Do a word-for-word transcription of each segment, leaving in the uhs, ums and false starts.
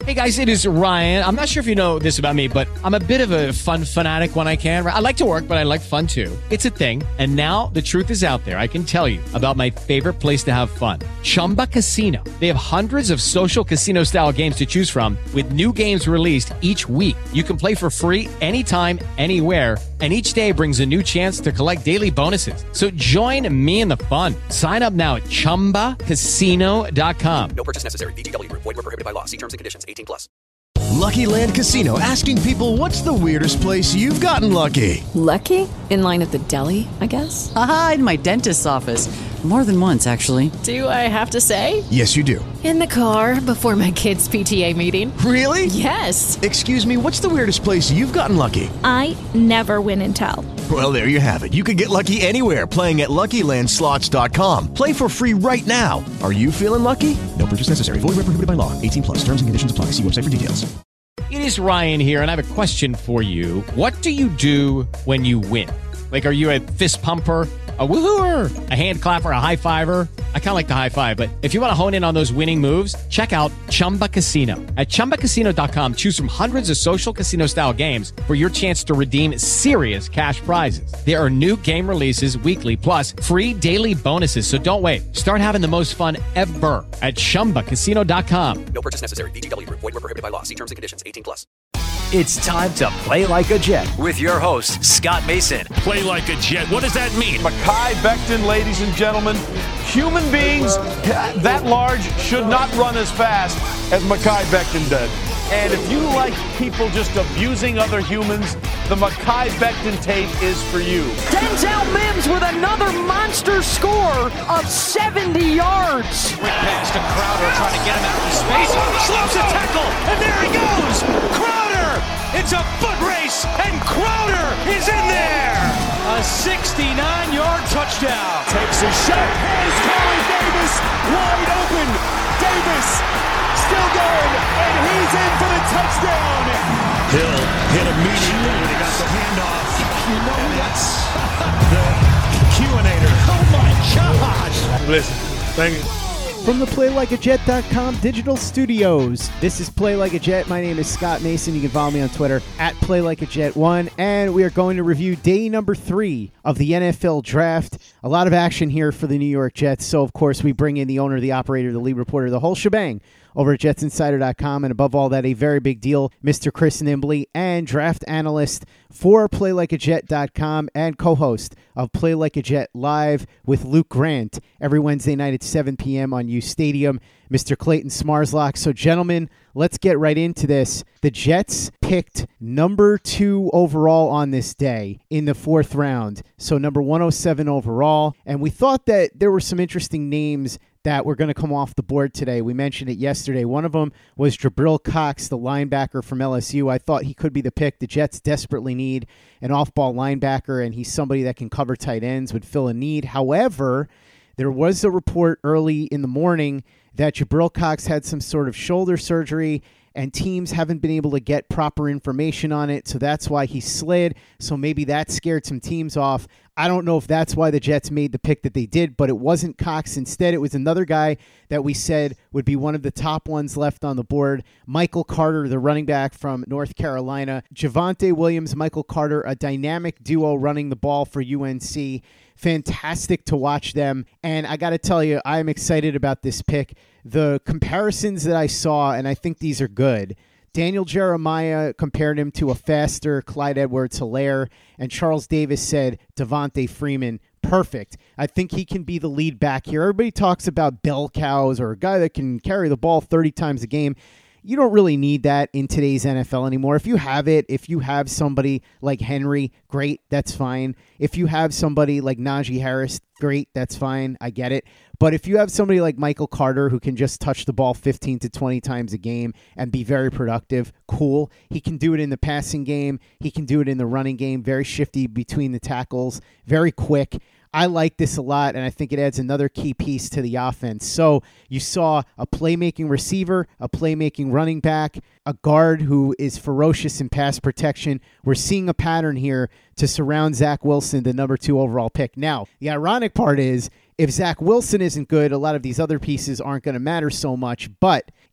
Hey guys, it is Ryan. I'm not sure if you know this about me, but I'm a bit of a fun fanatic when I can. I like to work, but I like fun too. It's a thing. And now the truth is out there. I can tell you about my favorite place to have fun. Chumba Casino. They have hundreds of social casino style games to choose from with new games released each week. You can play for free anytime, anywhere. And each day brings a new chance to collect daily bonuses. So join me in the fun. Sign up now at chumba casino dot com. No purchase necessary. V G W. Void where prohibited by law. See terms and conditions. eighteen plus. Lucky Land Casino, asking people, what's the weirdest place you've gotten lucky? Lucky? In line at the deli, I guess? Aha, in my dentist's office. More than once, actually. Do I have to say? Yes, you do. In the car before my kids' P T A meeting. Really? Yes. Excuse me, what's the weirdest place you've gotten lucky? I never win and tell. Well, there you have it. You can get lucky anywhere, playing at Lucky Land Slots dot com. Play for free right now. Are you feeling lucky? No purchase necessary. Void where prohibited by law. eighteen plus. Terms and conditions apply. See website for details. It is Ryan here, and I have a question for you. What do you do when you win? Like, are you a fist pumper, a woohooer, a hand clapper, a high fiver? I kind of like the high five, but if you want to hone in on those winning moves, check out Chumba Casino. At chumba casino dot com, choose from hundreds of social casino style games for your chance to redeem serious cash prizes. There are new game releases weekly, plus free daily bonuses. So don't wait. Start having the most fun ever at chumba casino dot com. No purchase necessary. V G W. Void where prohibited by law. See terms and conditions. eighteen plus. It's time to play like a Jet with your host, Scott Mason. Play like a Jet. What does that mean? Mekhi Becton, ladies and gentlemen. Human beings that large should not run as fast as Mekhi Becton did. And if you like people just abusing other humans, the Mekhi Becton tape is for you. Denzel Mims with another monster score of seventy yards. Quick pass to Crowder trying to get him out of space. Slips a tackle, and there he goes. Crowder! It's a foot race, and Crowder is in there. A sixty-nine-yard touchdown. Takes a shot. Here's Corey Davis wide open. Davis still going, and he's in for the touchdown. Hill hit immediately when he got the handoff. You know and that's the Q-inator. Oh my gosh! Listen, thank you. From the play like a jet dot com digital studios, this is Play Like a Jet. My name is Scott Mason. You can follow me on Twitter at Play Like a Jet one, and we are going to review day number three of the N F L Draft. A lot of action here for the New York Jets, so of course we bring in the owner, the operator, the lead reporter, the whole shebang over at Jets Insider dot com, and above all that, a very big deal, Mister Chris Nimbley, and draft analyst for Play Like a Jet dot com and co-host of Play Like a Jet Live with Luke Grant every Wednesday night at seven p.m. on U Stadium, Mister Clayton Smarslock. So, gentlemen, let's get right into this. The Jets picked number two overall on this day in the fourth round, so number one oh seven overall, and we thought that there were some interesting names that were going to come off the board today. We mentioned it yesterday. One of them was Jabril Cox, the linebacker from L S U. I thought he could be the pick. The Jets desperately need an off-ball linebacker, and he's somebody that can cover tight ends, would fill a need. However, there was a report early in the morning that Jabril Cox had some sort of shoulder surgery, and teams haven't been able to get proper information on it, so that's why he slid. So maybe that scared some teams off. I don't know if that's why the Jets made the pick that they did, but it wasn't Cox. Instead, it was another guy that we said would be one of the top ones left on the board, Michael Carter, the running back from North Carolina. Javonte Williams, Michael Carter, a dynamic duo running the ball for U N C. Fantastic to watch them, and I got to tell you, I'm excited about this pick. The comparisons that I saw, and I think these are good, Daniel Jeremiah compared him to a faster Clyde Edwards-Helaire, and Charles Davis said Devontae Freeman, perfect. I think he can be the lead back here. Everybody talks about bell cows or a guy that can carry the ball thirty times a game. You don't really need that in today's N F L anymore. If you have it, if you have somebody like Henry, great, that's fine. If you have somebody like Najee Harris, great, that's fine, I get it. But if you have somebody like Michael Carter who can just touch the ball fifteen to twenty times a game and be very productive, cool. He can do it in the passing game. He can do it in the running game. Very shifty between the tackles. Very quick. I like this a lot, and I think it adds another key piece to the offense. So you saw a playmaking receiver, a playmaking running back, a guard who is ferocious in pass protection. We're seeing a pattern here to surround Zach Wilson, the number two overall pick. Now, the ironic part is, if Zach Wilson isn't good, a lot of these other pieces aren't going to matter so much. But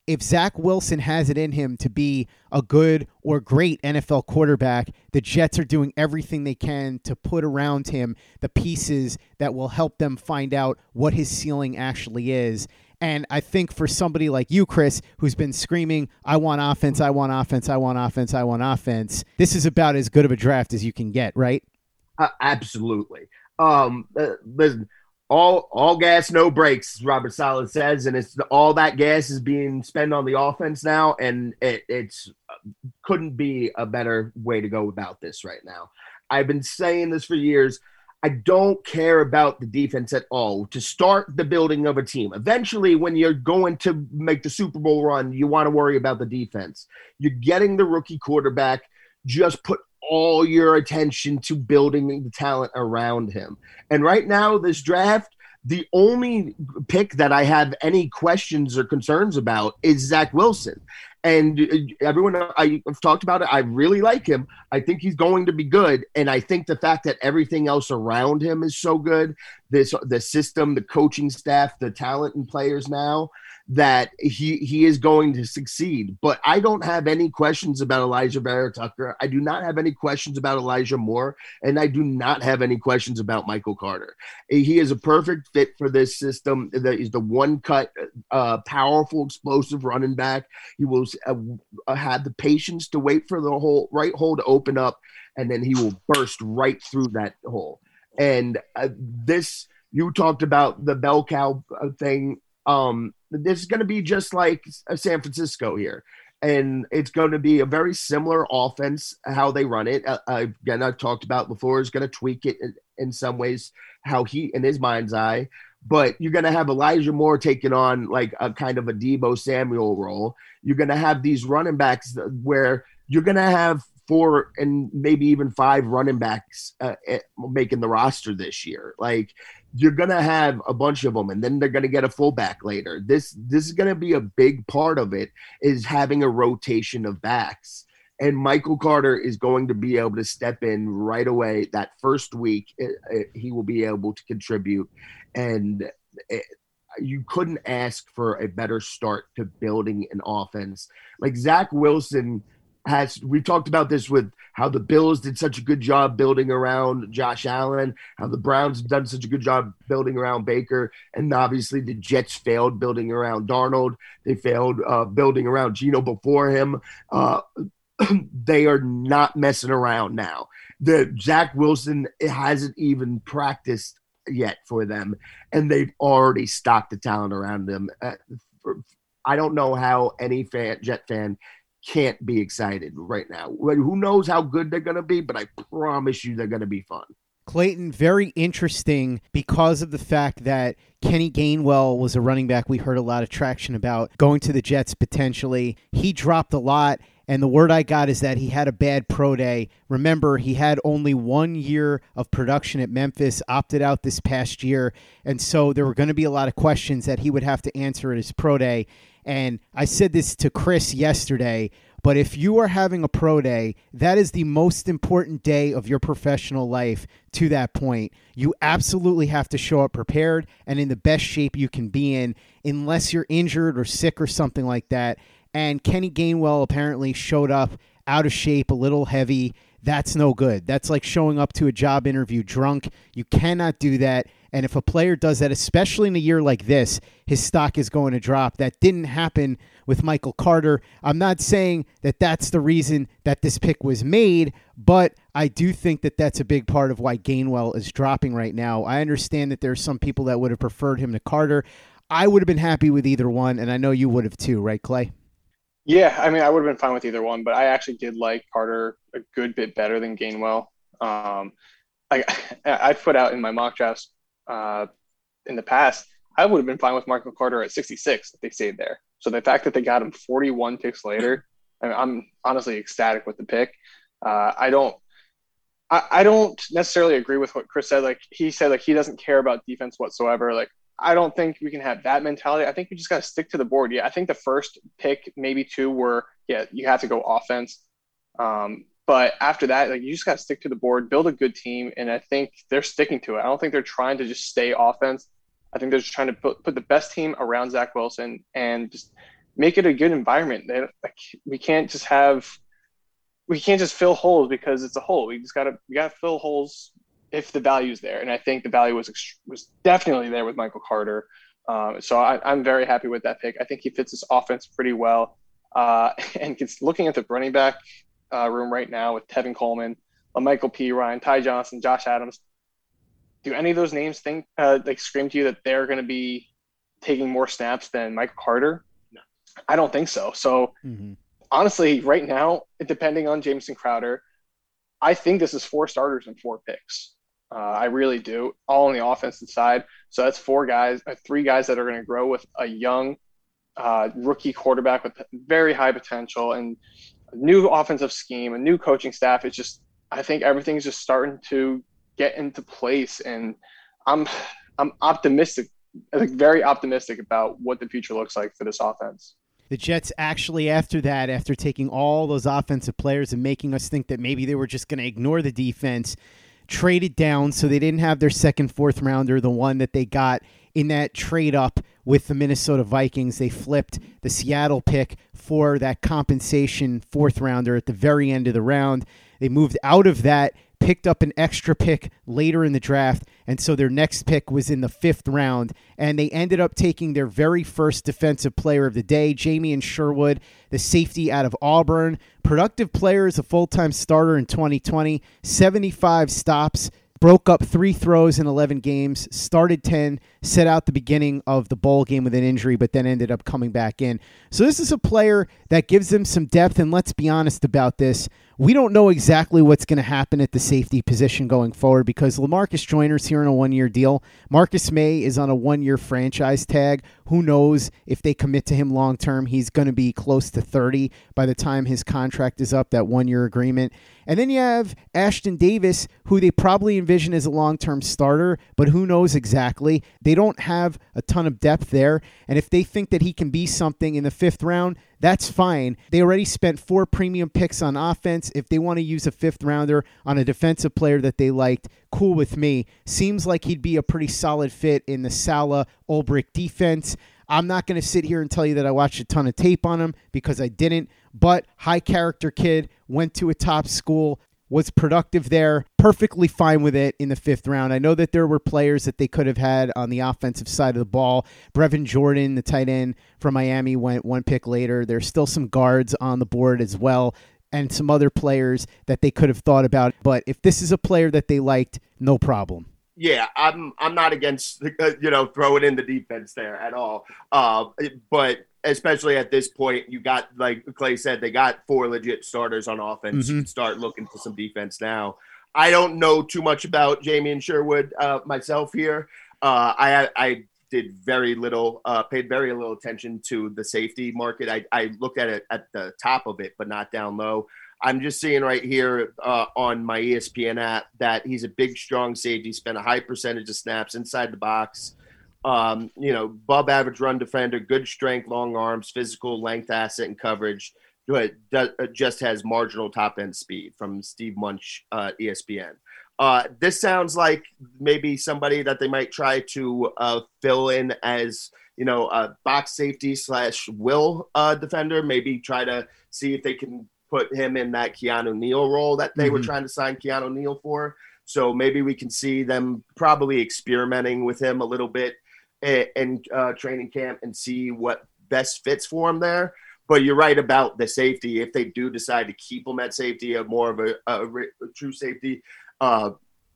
if Zach Wilson has it in him to be a good or great N F L quarterback, the Jets are doing everything they can to put around him the pieces that will help them find out what his ceiling actually is. And I think for somebody like you, Chris, who's been screaming, I want offense, I want offense, I want offense, I want offense, this is about as good of a draft as you can get, right? Uh, absolutely. Um, uh, listen, all all gas, no brakes, Robert Saleh says, and it's all that gas is being spent on the offense now, and it it's couldn't be a better way to go about this right now. I've been saying this for years. I don't care about the defense at all. To start the building of a team, eventually when you're going to make the Super Bowl run, you want to worry about the defense. You're getting the rookie quarterback. Just put all your attention to building the talent around him. And right now, this draft, the only pick that I have any questions or concerns about is Zach Wilson. And everyone I've talked about it, I really like him. I think he's going to be good. And I think the fact that everything else around him is so good, this the system, the coaching staff, the talent and players now, that he he is going to succeed. But I don't have any questions about Elijah Vera-Tucker. I do not have any questions about Elijah Moore. And I do not have any questions about Michael Carter. He is a perfect fit for this system. He's the one-cut, uh, powerful, explosive running back. He will uh, have the patience to wait for the whole right hole to open up, and then he will burst right through that hole. And uh, this, you talked about the bell cow thing. Um, this is going to be just like San Francisco here. And it's going to be a very similar offense, how they run it. Uh, again, I've talked about before, is going to tweak it in, in some ways, how he, in his mind's eye. But you're going to have Elijah Moore taking on like a kind of a Deebo Samuel role. You're going to have these running backs where you're going to have four and maybe even five running backs uh, making the roster this year. Like, you're going to have a bunch of them, and then they're going to get a fullback later. This this is going to be a big part of it, is having a rotation of backs. And Michael Carter is going to be able to step in right away. That first week, it, it, he will be able to contribute. And it, you couldn't ask for a better start to building an offense. Like Zach Wilson has, we talked about this with how the Bills did such a good job building around Josh Allen, how the Browns have done such a good job building around Baker, and obviously the Jets failed building around Darnold. They failed uh, building around Geno before him. Uh, they are not messing around now. The Zach Wilson hasn't even practiced yet for them, and they've already stocked the talent around them. Uh, for, I don't know how any fan, Jet fan can't be excited right now. Who knows how good they're going to be, but I promise you they're going to be fun. Clayton, very interesting because of the fact that Kenny Gainwell was a running back we heard a lot of traction about going to the Jets potentially. He dropped a lot, and the word I got is that he had a bad pro day. Remember, he had only one year of production at Memphis, opted out this past year, and so there were going to be a lot of questions that he would have to answer at his pro day. And I said this to Chris yesterday, but if you are having a pro day, that is the most important day of your professional life to that point. You absolutely have to show up prepared and in the best shape you can be in, unless you're injured or sick or something like that. And Kenny Gainwell apparently showed up out of shape, a little heavy. That's no good. That's like showing up to a job interview drunk. You cannot do that. And if a player does that, especially in a year like this, his stock is going to drop. That didn't happen with Michael Carter. I'm not saying that that's the reason that this pick was made, but I do think that that's a big part of why Gainwell is dropping right now. I understand that there are some people that would have preferred him to Carter. I would have been happy with either one, and I know you would have too, right, Clay? Yeah, I mean, I would have been fine with either one, but I actually did like Carter a good bit better than Gainwell. Um, I I put out in my mock drafts uh, in the past, I would have been fine with Michael Carter at sixty-six if they stayed there. So the fact that they got him forty-one picks later, I mean, I'm honestly ecstatic with the pick. Uh, I don't, I, I don't necessarily agree with what Chris said. Like he said, like he doesn't care about defense whatsoever. Like I don't think we can have that mentality. I think we just got to stick to the board. Yeah, I think the first pick, maybe two, were yeah, you have to go offense. Um, but after that, like you just got to stick to the board, build a good team, and I think they're sticking to it. I don't think they're trying to just stay offense. I think they're just trying to put, put the best team around Zach Wilson and just make it a good environment. They, like, we can't just have we can't just fill holes because it's a hole. We just gotta we gotta fill holes if the value's there. And I think the value was was definitely there with Michael Carter. Um, so I, I'm very happy with that pick. I think he fits this offense pretty well. Uh, and it's looking at the running back uh, room right now with Tevin Coleman, Michael P. Ryan, Ty Johnson, Josh Adams. Do any of those names think uh, like scream to you that they're going to be taking more snaps than Michael Carter? No, I don't think so. So mm-hmm. honestly, right now, depending on Jamison Crowder, I think this is four starters and four picks. Uh, I really do, all on the offensive side. So that's four guys, uh, three guys that are going to grow with a young uh, rookie quarterback with very high potential and a new offensive scheme, a new coaching staff. It's just, I think everything's just starting to get into place, and I'm I'm optimistic, like very optimistic about what the future looks like for this offense. The Jets actually, after that, after taking all those offensive players and making us think that maybe they were just going to ignore the defense, traded down so they didn't have their second, fourth rounder, the one that they got in that trade up with the Minnesota Vikings. They flipped the Seattle pick for that compensation fourth rounder at the very end of the round. They moved out of that, picked up an extra pick later in the draft, and so their next pick was in the fifth round, and they ended up taking their very first defensive player of the day, Jamien Sherwood, the safety out of Auburn. Productive player as a full-time starter in twenty twenty, seventy-five stops, broke up three throws in eleven games, started ten, set out the beginning of the bowl game with an injury, but then ended up coming back in. So this is a player that gives them some depth, and let's be honest about this. We don't know exactly what's going to happen at the safety position going forward because LaMarcus Joyner's here on a one-year deal. Marcus May is on a one-year franchise tag. Who knows if they commit to him long-term? He's going to be close to thirty by the time his contract is up, that one-year agreement. And then you have Ashton Davis, who they probably envision as a long-term starter, but who knows exactly. They don't have a ton of depth there, and if they think that he can be something in the fifth round, that's fine. They already spent four premium picks on offense. If they want to use a fifth rounder on a defensive player that they liked, cool with me. Seems like he'd be a pretty solid fit in the Saleh Ulbrich defense. I'm not going to sit here and tell you that I watched a ton of tape on him because I didn't, but high character kid, went to a top school, was productive there, perfectly fine with it in the fifth round. I know that there were players that they could have had on the offensive side of the ball. Brevin Jordan, the tight end from Miami, went one pick later. There's still some guards on the board as well and some other players that they could have thought about. But if this is a player that they liked, no problem. Yeah, I'm I'm not against, you know, throwing in the defense there at all. Uh, but especially at this point, you got, like Clay said, they got four legit starters on offense. Mm-hmm. You can start looking for some defense now. I don't know too much about Jamien Sherwood uh, myself here. Uh, I I did very little, uh, paid very little attention to the safety market. I, I looked at it at the top of it, but not down low. I'm just seeing right here uh, on my E S P N app that he's a big, strong safety, spent a high percentage of snaps inside the box. Um, you know, above average run defender, good strength, long arms, physical length, asset, and coverage. But just has marginal top end speed from Steve Munch, uh, E S P N. Uh, this sounds like maybe somebody that they might try to uh, fill in as, you know, a box safety slash will uh, defender. Maybe try to see if they can put him in that Keanu Neal role that they mm-hmm. were trying to sign Keanu Neal for. So maybe we can see them probably experimenting with him a little bit in, in uh, training camp and see what best fits for him there. But you're right about the safety. If they do decide to keep him at safety, a more of a, a, a true safety, uh,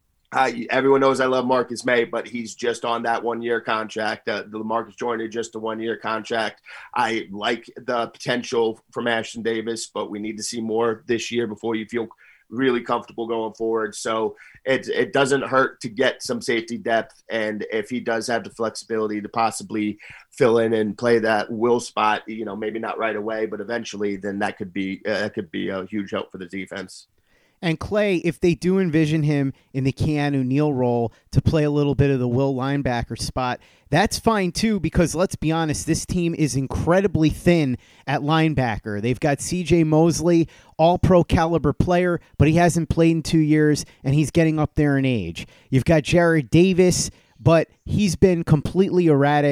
I, everyone knows I love Marcus May, but he's just on that one-year contract. Uh, the Marcus Joyner, just a one-year contract. I like the potential from Ashton Davis, but we need to see more this year before you feel really comfortable going forward. So it it doesn't hurt to get some safety depth, and if he does have the flexibility to possibly fill in and play that will spot, you know, maybe not right away, but eventually, then that could be uh, that could be a huge help for the defense. And Clay, if they do envision him in the Keanu Neal role to play a little bit of the will linebacker spot, that's fine too, because let's be honest, this team is incredibly thin at linebacker. They've got C J Mosley, all-pro caliber player, but he hasn't played in two years, and he's getting up there in age. You've got Jared Davis, but he's been completely erratic.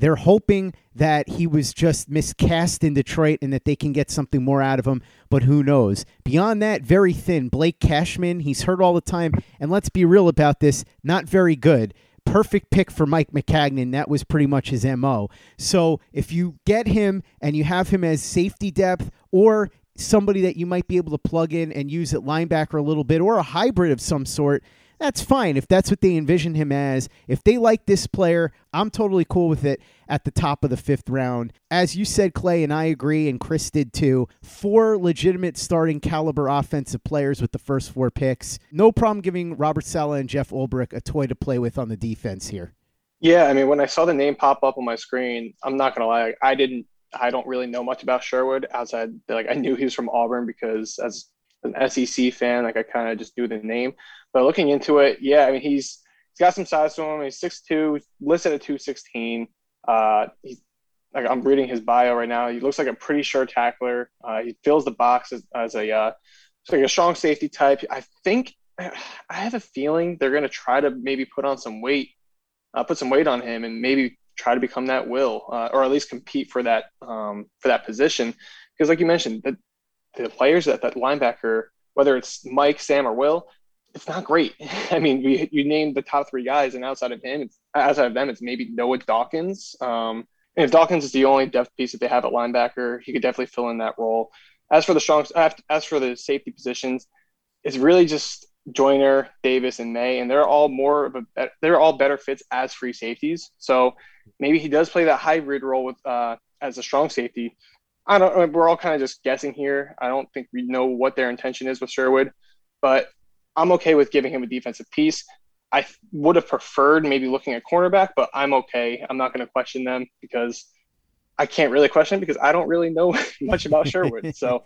They're hoping that he was just miscast in Detroit and that they can get something more out of him, but who knows? Beyond that, very thin. Blake Cashman, he's hurt all the time, and let's be real about this, not very good. Perfect pick for Mike Maccagnan. That was pretty much his M O. So if you get him and you have him as safety depth or somebody that you might be able to plug in and use at linebacker a little bit or a hybrid of some sort, that's fine if that's what they envision him as. If they like this player, I'm totally cool with it at the top of the fifth round. As you said, Clay, and I agree, and Chris did too, four legitimate starting caliber offensive players with the first four picks. No problem giving Robert Saleh and Jeff Ulbrich a toy to play with on the defense here. Yeah, I mean, when I saw the name pop up on my screen, I'm not going to lie, I didn't, I don't really know much about Sherwood outside, like I knew he was from Auburn because as an S E C fan, like I kind of just knew the name. But looking into it, yeah, I mean, he's he's got some size to him. He's six two, listed at two sixteen. Uh, he's like I'm reading his bio right now. He looks like a pretty sure tackler. Uh, he fills the box as, as a uh, like a strong safety type. I think I have a feeling they're going to try to maybe put on some weight, uh, put some weight on him, and maybe try to become that Will, uh, or at least compete for that um, for that position. Because, like you mentioned, the the players at that linebacker, whether it's Mike, Sam, or Will, it's not great. I mean, we, you named the top three guys, and outside of him, it's, outside of them, it's maybe Noah Dawkins. Um, and if Dawkins is the only depth piece that they have at linebacker, he could definitely fill in that role. As for the strong, as for the safety positions, it's really just Joyner, Davis, and May, and they're all more of a they're all better fits as free safeties. So maybe he does play that hybrid role with uh, as a strong safety. I don't. We're all kind of just guessing here. I don't think we know what their intention is with Sherwood, but I'm okay with giving him a defensive piece. I would have preferred maybe looking at cornerback, but I'm okay. I'm not going to question them because I can't really question because I don't really know much about Sherwood. So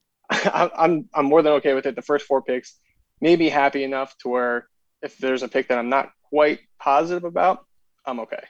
I'm I'm more than okay with it. The first four picks, maybe happy enough to where if there's a pick that I'm not quite positive about, I'm okay.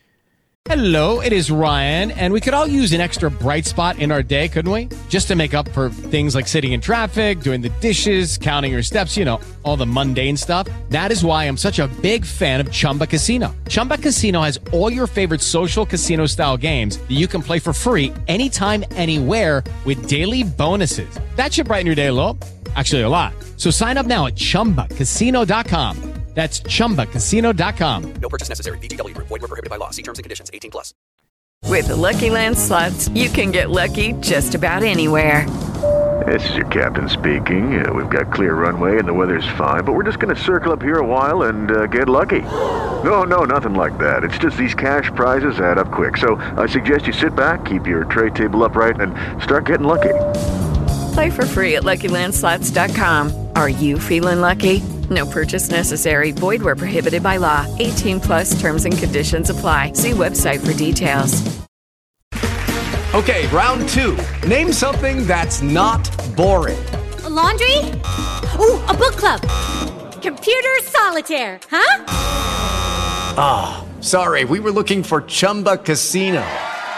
Hello, it is Ryan, and we could all use an extra bright spot in our day, couldn't we? Just to make up for things like sitting in traffic, doing the dishes, counting your steps, you know, all the mundane stuff. That is why I'm such a big fan of Chumba Casino. Chumba Casino has all your favorite social casino-style games that you can play for free anytime, anywhere with daily bonuses. That should brighten your day a little. Actually, a lot. So sign up now at chumba casino dot com. That's chumba casino dot com. No purchase necessary. V G W Group. Void where prohibited by law. See terms and conditions. eighteen plus. With the Lucky Land Slots, you can get lucky just about anywhere. This is your captain speaking. Uh, we've got clear runway and the weather's fine, but we're just going to circle up here a while and uh, get lucky. No, no, nothing like that. It's just these cash prizes add up quick. So I suggest you sit back, keep your tray table upright, and start getting lucky. Play for free at lucky land slots dot com. Are you feeling lucky? No purchase necessary. Void where prohibited by law. eighteen plus terms and conditions apply. See website for details. Okay, round two. Name something that's not boring. A laundry? Ooh, a book club. Computer solitaire, huh? Ah, oh, sorry. We were looking for Chumba Casino.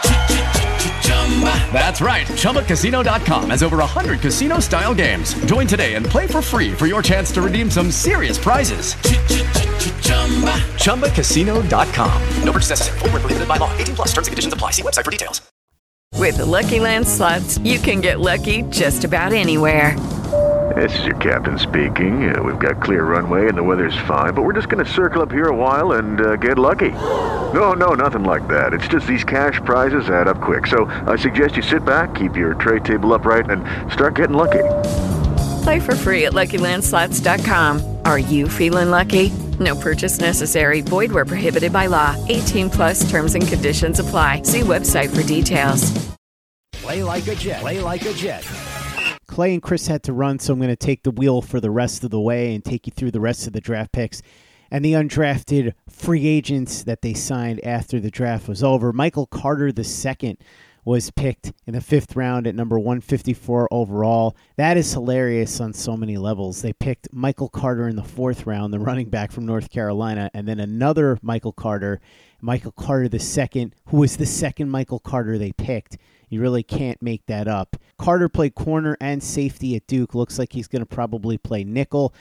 That's right. Chumba Casino dot com has over one hundred casino-style games. Join today and play for free for your chance to redeem some serious prizes. Chumba Casino dot com. No purchase necessary. Void where prohibited by law. eighteen plus. Terms and conditions apply. See website for details. With the Lucky Land Slots, you can get lucky just about anywhere. This is your captain speaking. Uh, we've got clear runway and the weather's fine, but we're just going to circle up here a while and uh, get lucky. No, no, nothing like that. It's just these cash prizes add up quick. So I suggest you sit back, keep your tray table upright, and start getting lucky. Play for free at lucky land slots dot com. Are you feeling lucky? No purchase necessary. Void where prohibited by law. eighteen plus terms and conditions apply. See website for details. Play like a Jet. Play like a Jet. Clay and Chris had to run, so I'm going to take the wheel for the rest of the way and take you through the rest of the draft picks and the undrafted free agents that they signed after the draft was over. Michael Carter the second was picked in the fifth round at number one fifty-four overall. That is hilarious on so many levels. They picked Michael Carter in the fourth round, the running back from North Carolina, and then another Michael Carter, Michael Carter the second, who was the second Michael Carter they picked. You really can't make that up. Carter played corner and safety at Duke. Looks like he's going to probably play nickel.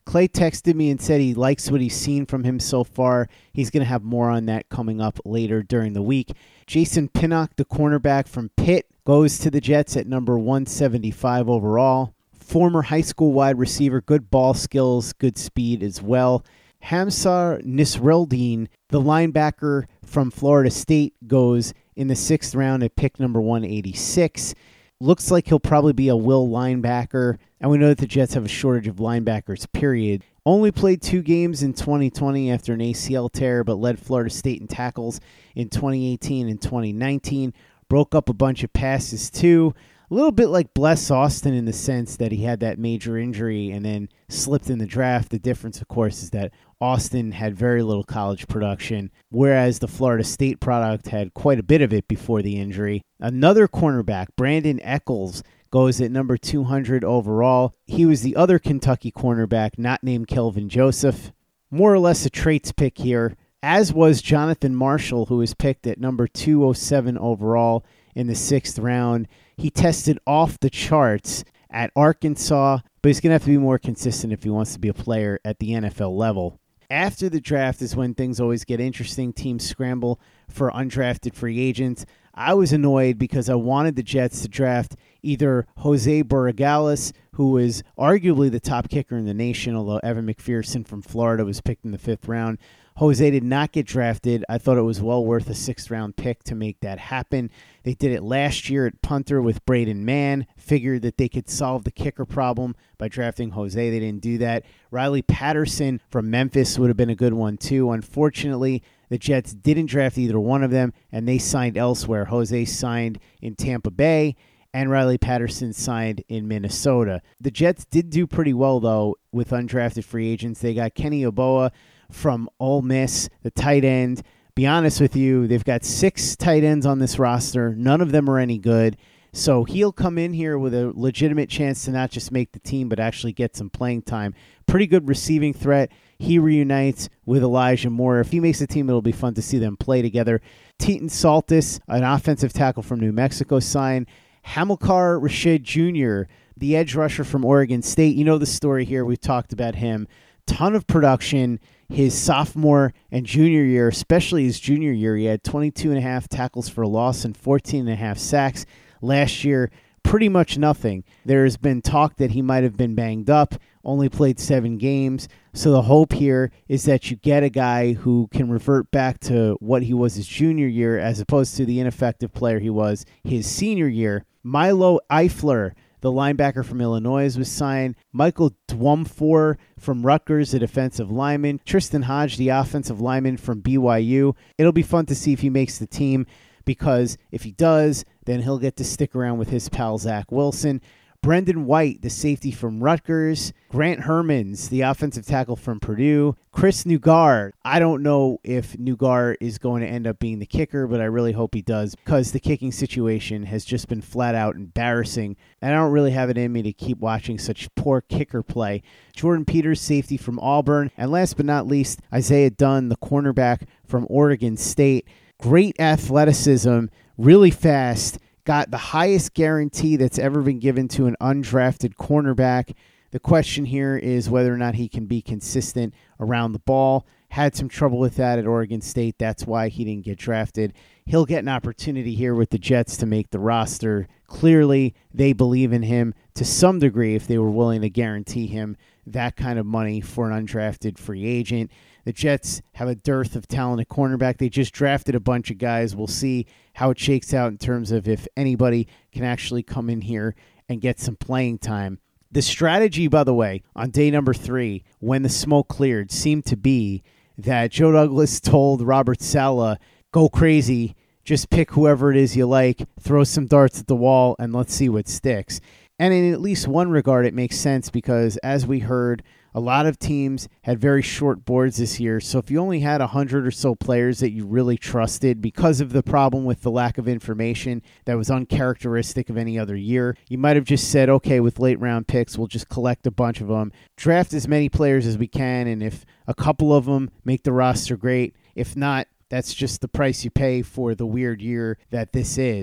Clay texted me and said he likes what he's seen from him so far. He's going to have more on that coming up later during the week. Jason Pinnock, the cornerback from Pitt, goes to the Jets at number one seventy-five overall. Former high school wide receiver, good ball skills, good speed as well. Hamsar Nisreldine, the linebacker from Florida State, goes in the sixth round at pick number one eighty-six. Looks like he'll probably be a will linebacker, and we know that the Jets have a shortage of linebackers, period. Only played two games in twenty twenty after an A C L tear, but led Florida State in tackles in twenty eighteen and twenty nineteen. Broke up a bunch of passes, too. A little bit like Bless Austin in the sense that he had that major injury and then slipped in the draft. The difference, of course, is that Austin had very little college production, whereas the Florida State product had quite a bit of it before the injury. Another cornerback, Brandon Eccles, goes at number two hundred overall. He was the other Kentucky cornerback, not named Kelvin Joseph. More or less a traits pick here, as was Jonathan Marshall, who was picked at number two oh seven overall in the sixth round. He tested off the charts at Arkansas, but he's going to have to be more consistent if he wants to be a player at the N F L level. After the draft is when things always get interesting. Teams scramble for undrafted free agents. I was annoyed because I wanted the Jets to draft either Jose Borregales, who is arguably the top kicker in the nation, although Evan McPherson from Florida was picked in the fifth round. Jose did not get drafted. I thought it was well worth a sixth-round pick to make that happen. They did it last year at punter with Braden Mann. Figured that they could solve the kicker problem by drafting Jose. They didn't do that. Riley Patterson from Memphis would have been a good one, too. Unfortunately, the Jets didn't draft either one of them, and they signed elsewhere. Jose signed in Tampa Bay, and Riley Patterson signed in Minnesota. The Jets did do pretty well, though, with undrafted free agents. They got Kenny Oboa from Ole Miss, the tight end. Be honest with you, they've got six tight ends on this roster. None of them are any good. So he'll come in here with a legitimate chance to not just make the team, but actually get some playing time. Pretty good receiving threat. He reunites with Elijah Moore. If he makes the team, it'll be fun to see them play together. Teton Saltis, an offensive tackle from New Mexico, signed. Hamilcar Rashed Junior, the edge rusher from Oregon State. You know the story here. We've talked about him. Ton of production. His sophomore and junior year, especially his junior year, he had twenty-two and a half tackles for loss and fourteen and a half sacks. Last year, pretty much nothing. There has been talk that he might have been banged up, only played seven games. So the hope here is that you get a guy who can revert back to what he was his junior year as opposed to the ineffective player he was his senior year. Milo Eifler, the linebacker from Illinois, was signed. Michael Dwumfor from Rutgers, the defensive lineman. Tristan Hodge, the offensive lineman from B Y U. It'll be fun to see if he makes the team, because if he does, then he'll get to stick around with his pal Zach Wilson. Brendan White, the safety from Rutgers. Grant Hermans, the offensive tackle from Purdue. Chris Nugar. I don't know if Nugar is going to end up being the kicker, but I really hope he does, because the kicking situation has just been flat out embarrassing, and I don't really have it in me to keep watching such poor kicker play. Jordan Peters, safety from Auburn. And last but not least, Isaiah Dunn, the cornerback from Oregon State. Great athleticism, really fast. Got the highest guarantee that's ever been given to an undrafted cornerback. The question here is whether or not he can be consistent around the ball. Had some trouble with that at Oregon State. That's why he didn't get drafted. He'll get an opportunity here with the Jets to make the roster. Clearly, they believe in him to some degree if they were willing to guarantee him that kind of money for an undrafted free agent. The Jets have a dearth of talent at cornerback. They just drafted a bunch of guys. We'll see how it shakes out in terms of if anybody can actually come in here and get some playing time. The strategy, by the way, on day number three, when the smoke cleared, seemed to be that Joe Douglas told Robert Saleh, go crazy, just pick whoever it is you like, throw some darts at the wall, and let's see what sticks. And in at least one regard, it makes sense because, as we heard, a lot of teams had very short boards this year. So if you only had one hundred or so players that you really trusted because of the problem with the lack of information that was uncharacteristic of any other year, you might have just said, okay, with late round picks, we'll just collect a bunch of them, draft as many players as we can, and if a couple of them make the roster, great. If not, that's just the price you pay for the weird year that this is.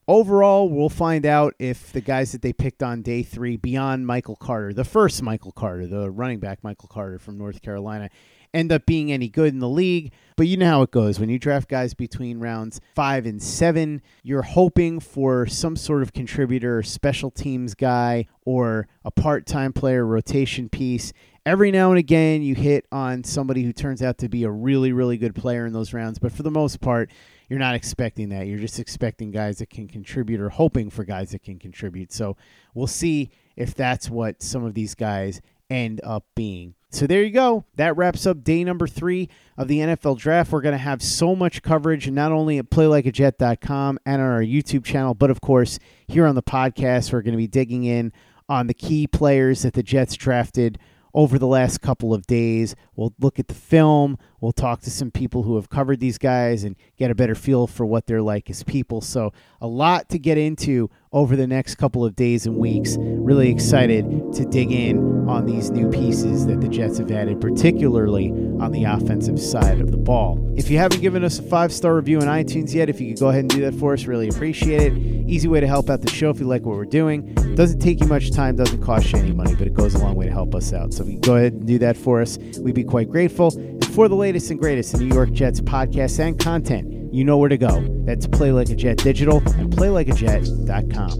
overall, we'll find out if the guys that they picked on day three, beyond Michael Carter, the first Michael Carter, the running back Michael Carter from North Carolina, end up being any good in the league. But you know how it goes. When you draft guys between rounds five and seven, you're hoping for some sort of contributor, special teams guy, or a part-time player, rotation piece. Every now and again, you hit on somebody who turns out to be a really, really good player in those rounds. But for the most part, you're not expecting that. You're just expecting guys that can contribute or hoping for guys that can contribute. So we'll see if that's what some of these guys end up being. So there you go. That wraps up day number three of the N F L Draft. We're going to have so much coverage, not only at play like a jet dot com and on our YouTube channel, but of course here on the podcast. We're going to be digging in on the key players that the Jets drafted over the last couple of days. We'll look at the film. We'll talk to some people who have covered these guys and get a better feel for what they're like as people. So a lot to get into over the next couple of days and weeks. Really excited to dig in on these new pieces that the Jets have added, particularly on the offensive side of the ball. If you haven't given us a five-star review on iTunes yet, if you could go ahead and do that for us, really appreciate it. Easy way to help out the show if you like what we're doing. Doesn't take you much time, doesn't cost you any money, but it goes a long way to help us out. So if you go ahead and do that for us, we'd be quite grateful. And for the latest and greatest in New York Jets podcasts and content, you know where to go. That's Play Like a Jet Digital and play like a jet dot com.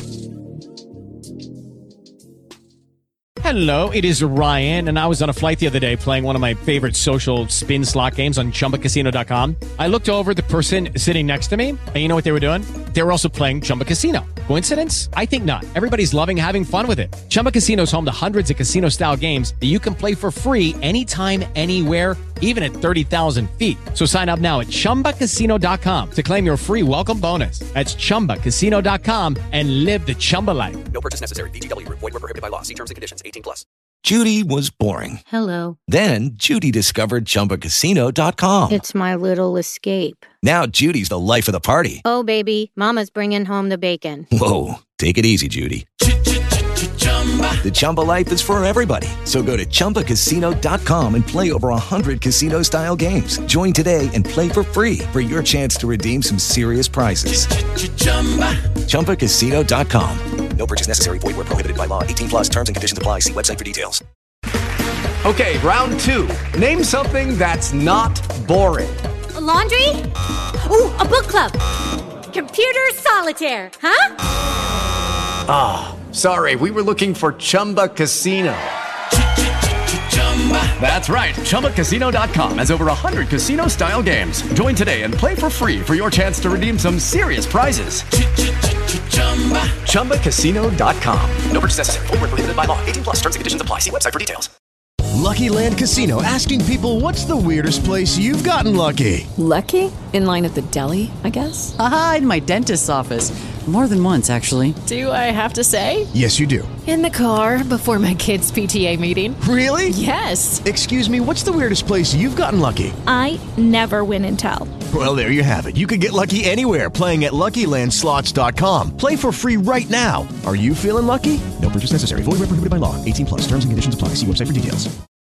Hello, it is Ryan, and I was on a flight the other day playing one of my favorite social spin slot games on chumba casino dot com. I looked over at the person sitting next to me, and you know what they were doing? They were also playing Chumba Casino. Coincidence? I think not. Everybody's loving having fun with it. Chumba Casino is home to hundreds of casino-style games that you can play for free anytime, anywhere, even at thirty thousand feet. So sign up now at chumba casino dot com to claim your free welcome bonus. That's chumba casino dot com and live the Chumba life. No purchase necessary. V G W. Void where prohibited by law. See terms and conditions. eighteen plus. Judy was boring. Hello. Then Judy discovered chumba casino dot com. It's my little escape. Now Judy's the life of the party. Oh, baby, mama's bringing home the bacon. Whoa, take it easy, Judy. The Chumba life is for everybody. So go to chumba casino dot com and play over one hundred casino-style games. Join today and play for free for your chance to redeem some serious prizes. chumba casino dot com. No purchase necessary. Void where prohibited by law. eighteen plus terms and conditions apply. See website for details. Okay, round two. Name something that's not boring. A laundry? Ooh, a book club. Computer solitaire, huh? Ah, oh, sorry. We were looking for Chumba Casino. That's right. chumba casino dot com has over one hundred casino-style games. Join today and play for free for your chance to redeem some serious prizes. chumba casino dot com. No purchase necessary. Void where prohibited by law. eighteen plus terms and conditions apply. See website for details. Lucky Land Casino, asking people, what's the weirdest place you've gotten lucky? Lucky? In line at the deli, I guess? Aha, in my dentist's office. More than once, actually. Do I have to say? Yes, you do. In the car before my kids' P T A meeting. Really? Yes. Excuse me, what's the weirdest place you've gotten lucky? I never win and tell. Well, there you have it. You can get lucky anywhere, playing at lucky land slots dot com. Play for free right now. Are you feeling lucky? No purchase necessary. Void where prohibited by law. eighteen plus. Terms and conditions apply. See website for details.